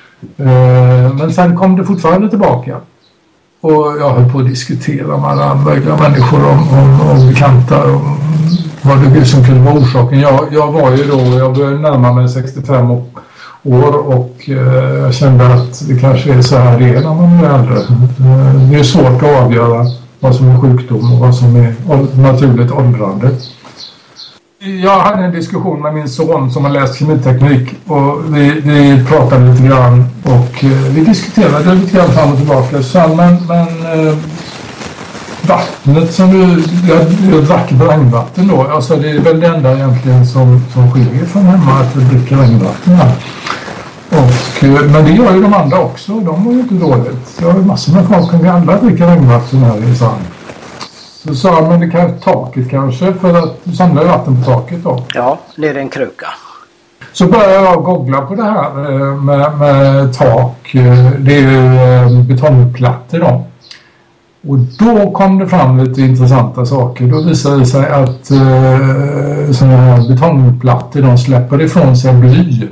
Eh, men sen kom det fortfarande tillbaka och jag höll på att diskutera med alla möjliga människor om, om, om bekanta om vad det som kunde vara orsaken. Jag, jag var ju då, jag började närma mig sextiofem år och eh, jag kände att det kanske är så här det är när man är äldre. Eh, det är svårt att avgöra vad som är sjukdom och vad som är naturligt åldrande. Jag hade en diskussion med min son som har läst kemiteknik och vi, vi pratade lite grann och eh, vi diskuterade lite grann fram och tillbaka. Så, men men eh, vattnet som du, jag, jag drack regnvatten då, alltså det är väl det enda egentligen som, som skiljer från hemma att jag dricker regnvatten här. Och, men det gör ju de andra också, de var ju inte dåligt. Jag har ju massor med folk som alla dricker regnvatten här i sand. Så sa jag, men det kan taket kanske för att samla vatten på taket då. Ja, ner i en kruka. Så började jag googla på det här med, med tak. Det är ju betongplattor då. Och då kom det fram lite intressanta saker. Då visade det sig att eh, sådana här betongplattor de släpper ifrån sig bly.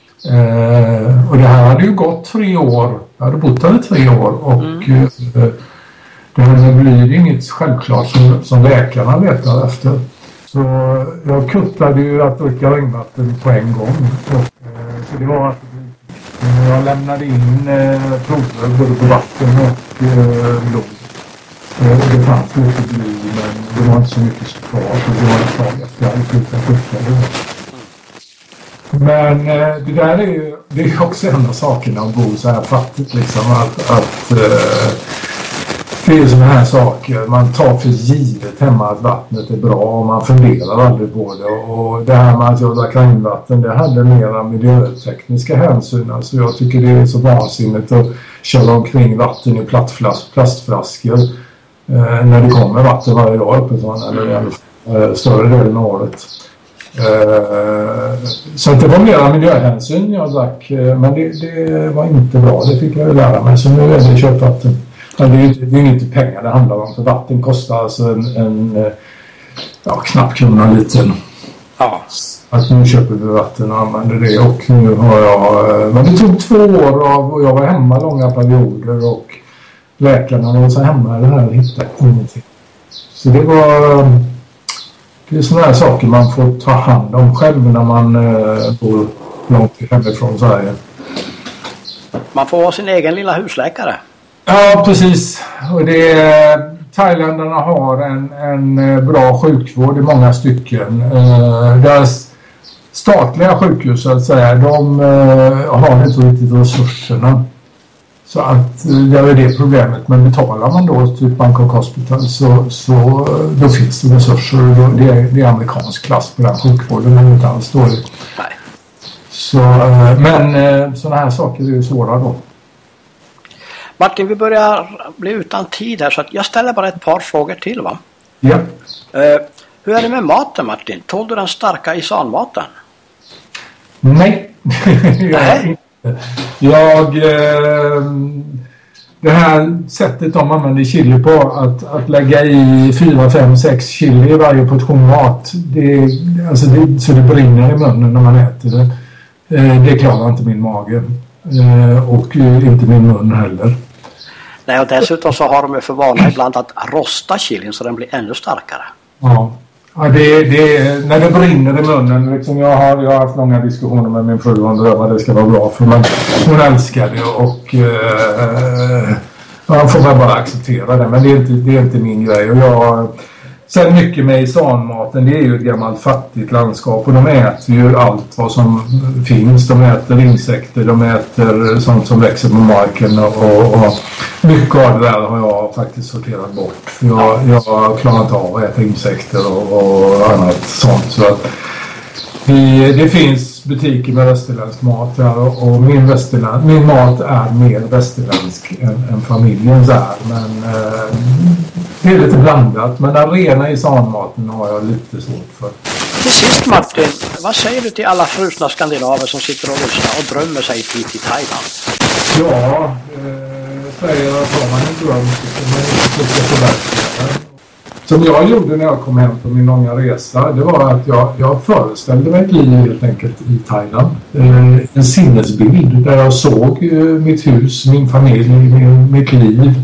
Eh, och det här hade ju gått tre år. Jag hade bott där i tre år och mm. eh, det här med bly är inget självklart som, som läkarna letar efter. Så jag kuttade ju att dricka regnvatten på en gång. Och, eh, så det var att jag lämnade in eh, prover både på vatten och eh, blod. Eh, det fanns lite bly men det var inte så mycket kvar. Så det var ett tag efter jag hade kutat kuttade. Men eh, det där är ju det är också en av sakerna att bo så här fattigt liksom att, att eh, det är sådana här saker, man tar för givet hemma att vattnet är bra och man funderar aldrig på det. Och det här med att jag drack regnvatten, det hade mera miljötekniska hänsyn. Alltså jag tycker det är så vansinnigt att köra omkring vatten i plastflaskor eh, när det kommer vatten varje dag uppifrån, eller eh, större delen av året. Eh, så det var mera miljöhänsyn jag drack, eh, men det, det var inte bra, det fick jag ju lära mig. Så nu är det köpvatten. Men det är ju det är inte pengar det handlar om. För vatten kostar alltså en, en ja, knapp krona liten. Ja. Att nu köper vi vatten och använder det. Och nu har jag... Men det tog två år av och jag var hemma långa perioder. Och läkarna var så hemma det här och hittade ingenting. Så det var... Det är sådana här saker man får ta hand om själv när man eh, bor långt hemifrån Sverige. Man får ha sin egen lilla husläkare. Ja, precis. Och det är, thailändarna har en, en bra sjukvård i många stycken. Eh, deras statliga sjukhus så att säga, de eh, har inte riktigt resurserna. Så att eh, det är det problemet. Men betalar man då typ Bangkok Hospital så, så då finns det resurser. Då, det, är, det är amerikansk klass på den sjukvården, men inte alls dåligt. Nej. Så, eh, men eh, sådana här saker är ju svåra då. Martin, vi börjar bli utan tid här så att jag ställer bara ett par frågor till va? Ja. Uh, hur är det med maten Martin? Tål du den starka isanmaten? Nej. jag inte. Jag, eh, det här sättet de använder chili på att, att lägga i fyra, fem, sex chili i varje portion mat. Det, alltså det, så det brinner i munnen när man äter det. Eh, det klarar inte min mage. Eh, och inte min mun heller. Nej, och dessutom så har de ju för vana ibland att rosta chilin så den blir ännu starkare. Ja, Ja, det, det, när det brinner i munnen. Liksom jag, har, jag har haft långa diskussioner med min fru om vad det ska vara bra för. Men hon älskar det och eh, man får bara acceptera det. Men det är inte, det är inte min grej. Och jag, sen mycket med isanmaten, det är ju ett gammalt fattigt landskap. Och de äter ju allt vad som finns. De äter insekter, de äter sånt som växer på marken. Och, och, och mycket av det där har jag faktiskt sorterat bort. För jag, jag klarar inte av att äta insekter och, och annat sånt. Så att vi, det finns butiker med västerländsk mat där. Och, och min, västerland, min mat är mer västerländsk än, än familjens är. Men eh, det är lite blandat. Men den rena isanmaten har jag lite svårt för. Till sist Martin, vad säger du till alla frusna skandinaver som sitter och lyssnar och drömmer sig hit till Thailand? Ja, eh, säger att har man en dröm så kan man inte försöka förverkliga den. Som jag gjorde när jag kom hem på min långa resa, det var att jag, jag föreställde mig ett liv helt enkelt i Thailand. Eh, en sinnesbild där jag såg eh, mitt hus, min familj, min, mitt liv.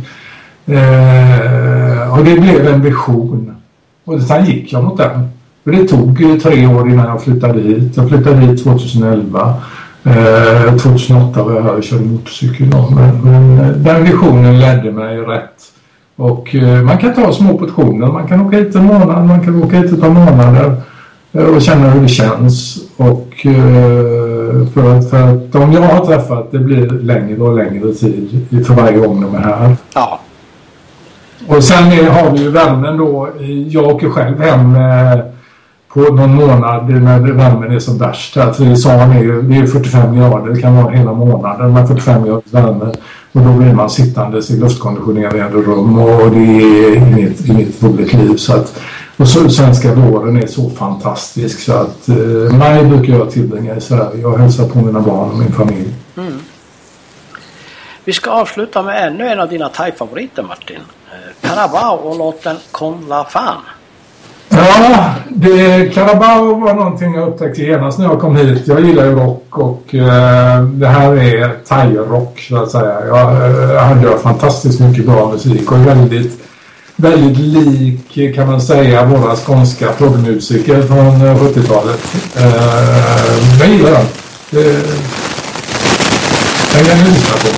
Eh, och det blev en vision. Och sen gick jag mot den. Och det tog eh, tre år innan jag flyttade hit. Jag flyttade hit tjugohundraelva. Eh, tjugohundraåtta var jag här och körde motorcykel. Men, men den visionen ledde mig rätt. Och eh, man kan ta små portioner. Man kan åka hit en månad, man kan åka hit ett par månader eh, och känna hur det känns. Och eh, för, att, för att de jag har träffat, det blir längre och längre tid för varje gång de är här. Ja. Och sen är, har vi ju värmen då. Jag åker själv hem eh, på någon månad när värmen är som värst. Alltså i San är ju, det är fyrtiofem grader, det kan vara hela månaden med fyrtiofem graders värme. Och då blir man sittandes i luftkonditionerade rum och det är inget, inget roligt liv. Så att, och så, svenska våren är så fantastisk så att eh, maj brukar jag tillbringa i Sverige. Jag hälsar på mina barn och min familj. Mm. Vi ska avsluta med ännu en av dina thai-favoriter Martin. Carabao och låten Con La Fan. Ja, det, Carabao var någonting jag upptäckte genast när jag kom hit. Jag gillar ju rock och eh, det här är thai-rock så att säga. Jag, jag hade fantastiskt mycket bra musik och väldigt, väldigt lik kan man säga våra skånska proggmusiker från sjuttiotalet. Eh, jag gillar den. Det, den kan jag lyssna på.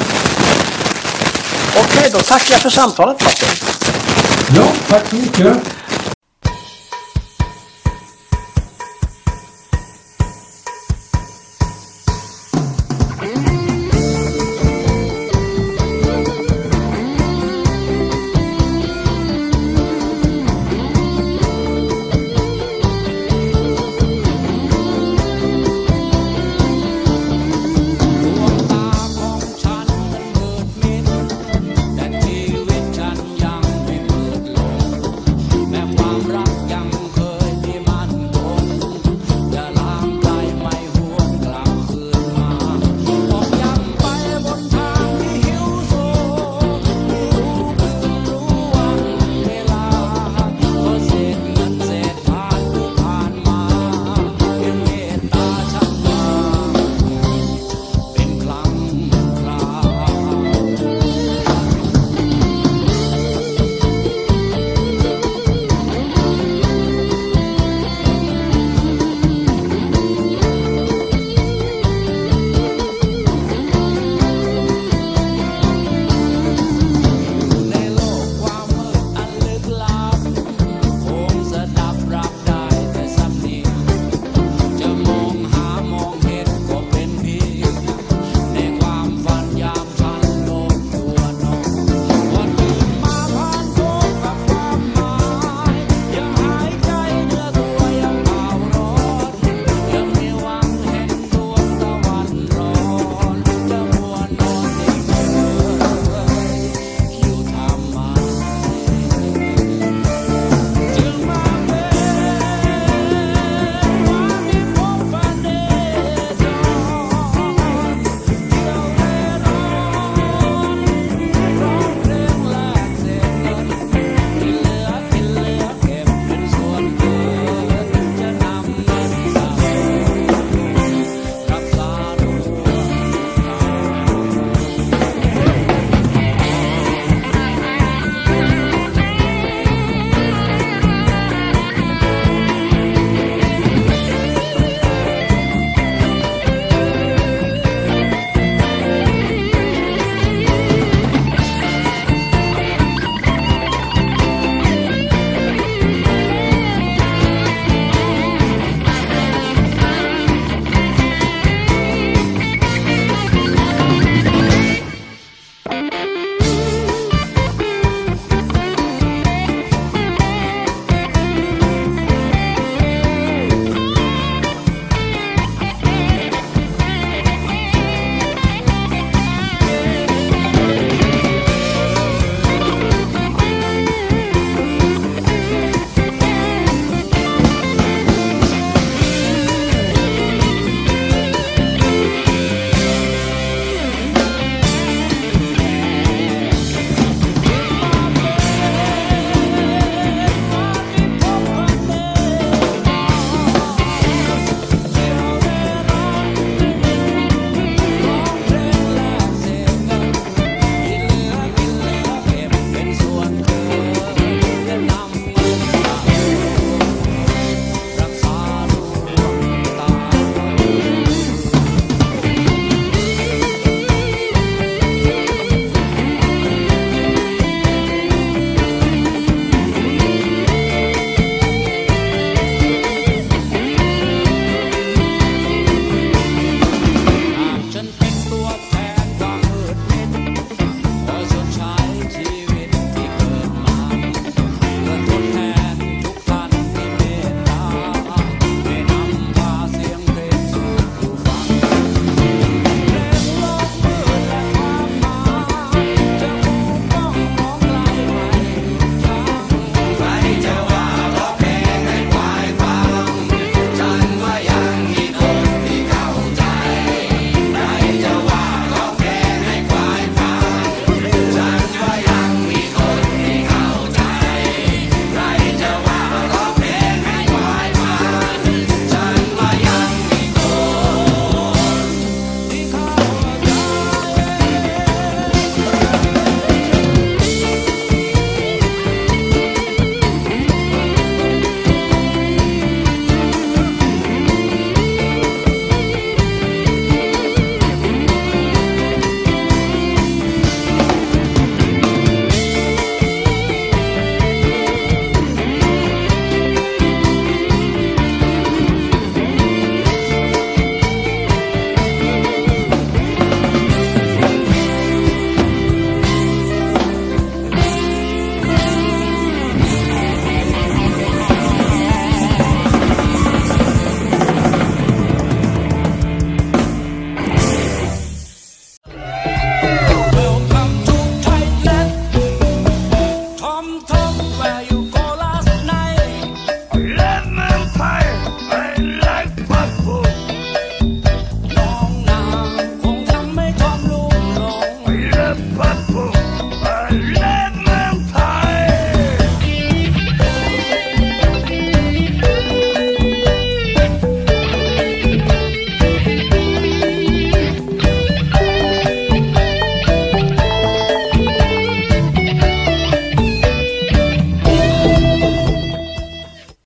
Okej, då tackar jag för samtalet Martin. Ja, tack så mycket.